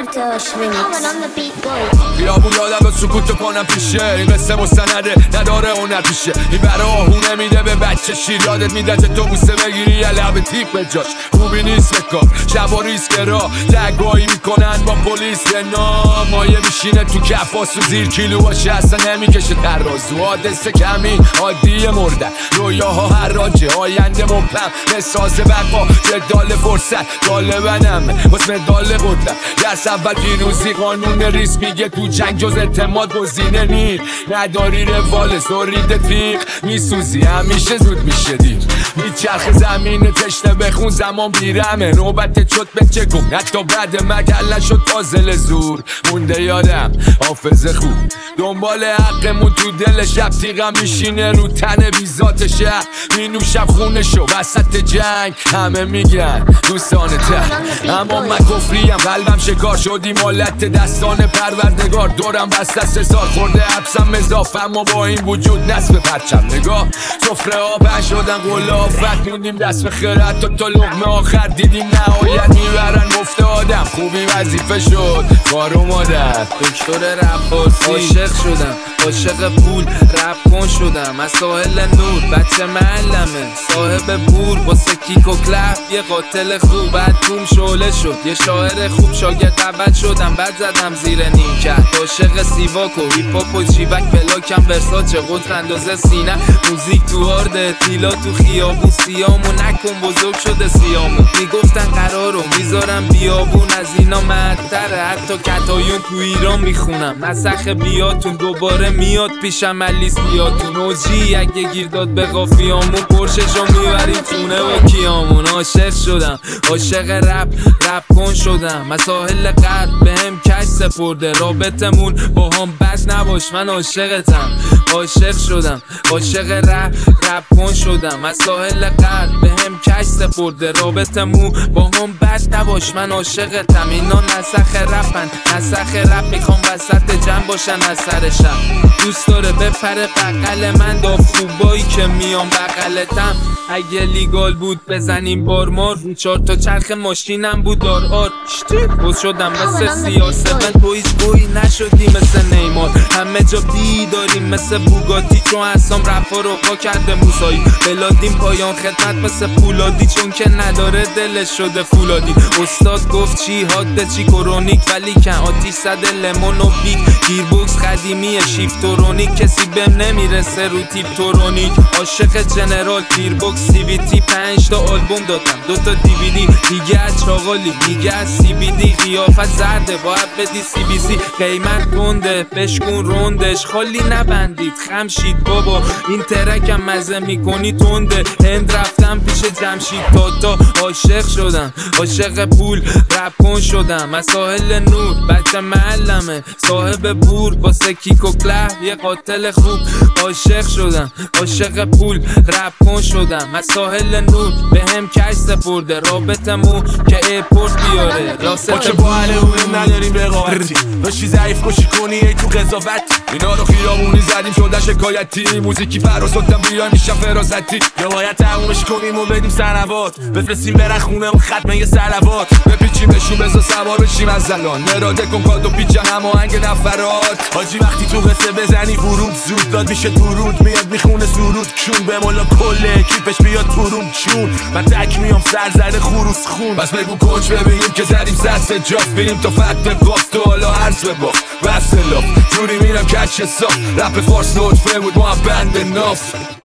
خیابون یادم به سکوت کنم پیشه این قصه مستنده نداره هنر پیشه این برای آهونه میده به بچه شیر یادت میده که تو بوسه بگیری یه لب تیپ به جاش خوبی نیست بکار شب و ریسک را دگاهی میکنن با پلیس به نام مایه میشینه تو کفاسو زیر کیلو باشه اصلا نمیکشه ترازو حادثه کمی عادی مردن رویاها هر راجه آینده مبهم نساز بقا جدال فرصت غالبنم واسه مدال قدرت درس اول پیروزی قانون ریس میگه تو جنگ جز اعتماد گزینه نی نداری روال سورید تیغ میسوزی همیشه زود میشه دیر میچرخ زمین تشنه بخون زمان بیرمه نوبت شد به چه کن حتی بعد مگل نشد پازل زور مونده یادم حافظه خوب دنبال حقمون تو دل شب تیغم میشینه رو تن بیزات شهر مینوشم خونشو وسط جنگ همه میگن دوستان ته اما من کفریم قلبم شکار شدیم حالت دستان پروردگار دورم بسته سزار خورده حبسم مضاف اما با این وجود نصف پرچم نگاه سفره آبن شدن قول آفت موندیم دست به خیرت تا لقمه آخر دیدیم نهایت میبرن مفت آدم خوبی وظیفه شد کار اومدن دکتر رفاسی عاشق شدم عاشق پول رپ کن شدم از ساحل نور بچه معلمه صاحب بور واسه کیک و کلف یه قاتل خوب بعد توم شعله شد یه شاعر خوب شاگرد اول شدم بعد زدم زیر نیمکت عاشق سیواک و هیپ هاپ و جیبک پلاکم ورساچه قطر اندازه سینه موزیک تو آرده تیلا تو خیابون سیامو نکن بزرگ شده سیامو میگفتن قرارو میذارم بیابون از اینا مدتره حتی کتایون تو ایران میخونم نسخ بیاتون دوباره میاد پیشم علیس بیاتون اوجی اگه گیر داد به قافیامون پرششو میبریم خونه با کیامون عاشق شدم عاشق رپ کن شدم مساحل قلب به هم کش سپرده رابطمون با هم بد نباش من عاشقتم عاشق شدم عاشق رپ کن شدم مساحل قلب به هم کش سپرده رابطمون با هم بد نباش من عاشقتم اینا نسخ رپن نسخ رپ میخوام وسط جمع باشن از سر شب دوست داره بپره بغل من داف خوبایی که میام بغلتم اگه لیگال بود بزنیم بارمار رو 4 تا چرخ ماشینم بود دار بوز شدم مثل سیاسه من تو هیچ گویی نشدی مثل نیمار همه جا بیداریم مثل بوگاتی چون اصام رفا رو پا کرده موسایی بلادیم پایان خدمت مثل پولادی چون که نداره دلش شده فولادی استاد گفت چی حاده چی کرونیک ولی کن آتیش زده لیمون و پیک گیربوکس قدیمی شیفتورونیک کسی بهم نمیرسه رو تیپ تورونیک عاشق جنرال گیربوکس سی وی تی 5 تا آلبوم دادم 2 تا دیویدی دیگه از چاقالی دیگه از سی بی دی قیافت زرده باید بدی سی بی سی قیمت گنده بشکون روندش خالی نبندید خمشید بابا این ترکم مزه میکنی تنده هند رفتم پیش جمشید تا عاشق شدم عاشق پول رپ کن شدم از ساحل نور بچه معلمه صاحب بور واسه کیک و کلف یه قاتل خوب عاشق شدم عاشق پول رپ کن شدم از ساحل نور به هم کش سپرده رابطمون که ایپورت بیاره ما که با اون نداریم رقابتی داشتی ضعیف کشی کنی ای تو قضاوت اینا رو خیابونی زدیم شده شکایتی موزیکی فراسدم بیایم میشم فراستی یا باید تمومش کنیم و بدیم سنوات بفرستیم برن خونه و ختمه یه سلوات بپیچیمشون بزا سوار بشیم از زلان نراده کن کادو پیچن هماهنگ نفرات حاجی وقتی تو قصه بزنی ورود زود داد میشه درود میاد میخونه سرود کون به مولا کل اکیپش بیاد تورون چون من تک میام سرزده خروس خون بس بگو کوچ ببینیم که زدیم سرس جاف بریم تا فتح قاف تو حالا عرض بباف بس لاف جوری میرم کچ صاف رپ فارس نطفه بود ما هم بند ناف